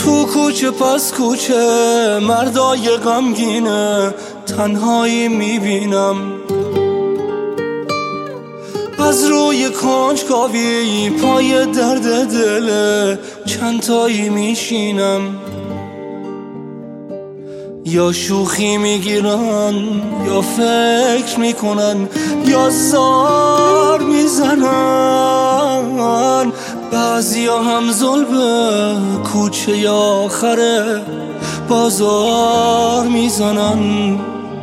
تو کوچه پس کوچه مردای غمگینه تنهایی میبینم، از روی کنجکاوی پای درد دل چند تایی میشینم. یا شوخی میگیرن یا فکر میکنن یا زار میزنن، بعضیا هم ظلم کوچه یا آخر بازار میزنن.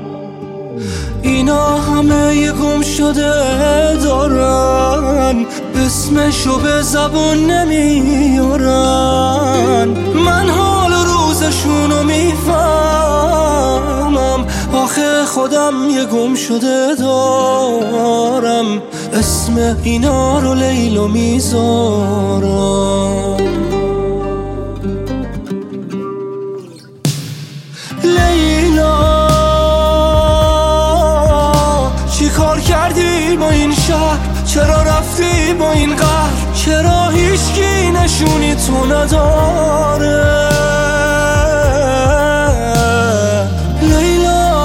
اینا همه یه گم شده دارن، اسمشو به زبون نمیارن. من حال روزشونو میفهمم، آخه خودم یه گم شده دارم، اسم اینا رو لیلا میذارم. لیلا چی کار کردی با این شهر؟ چرا رفتی با این قهر؟ چرا هیچکی نشونی تو نداره؟ لیلا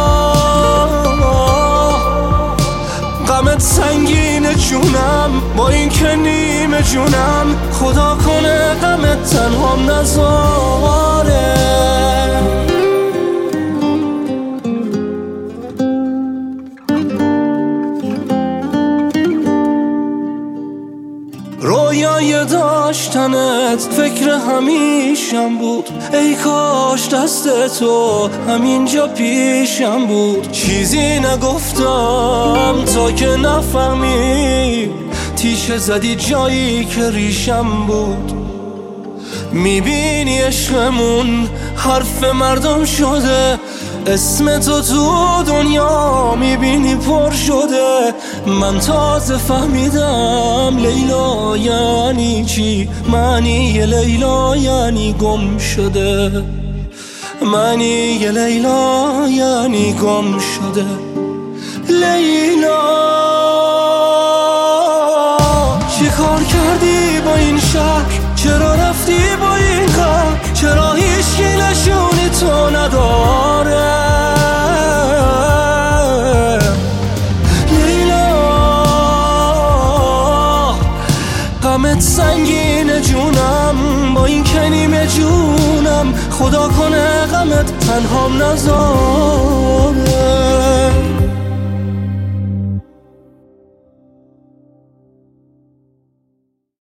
غمت سنگینه جونم، با این که نیمه جونم، خدا کنه غمت تنهام نذاره. رویای داشتنت فکر همیشم بود، ای کاش دست تو همینجا پیشم بود. چیزی نگفتم تا که نفهمی، تیشه زدی جایی که ریشم بود. میبینی عشقمون حرف مردم شده، اسم تو دنیا میبینی پر شده. من تازه فهمیدم لیلا یعنی چی، معنی لیلا یعنی گم شده، معنی لیلا یعنی گم شده. لیلا چی کار کردی با این شهر؟ چرا رفتی با این غم؟ چرا هیچکی نشونی تو نداره؟ لیلا غمت سنگینه جونم، با این که نیمه جونم، خدا کنه غمت تنهام نذاره.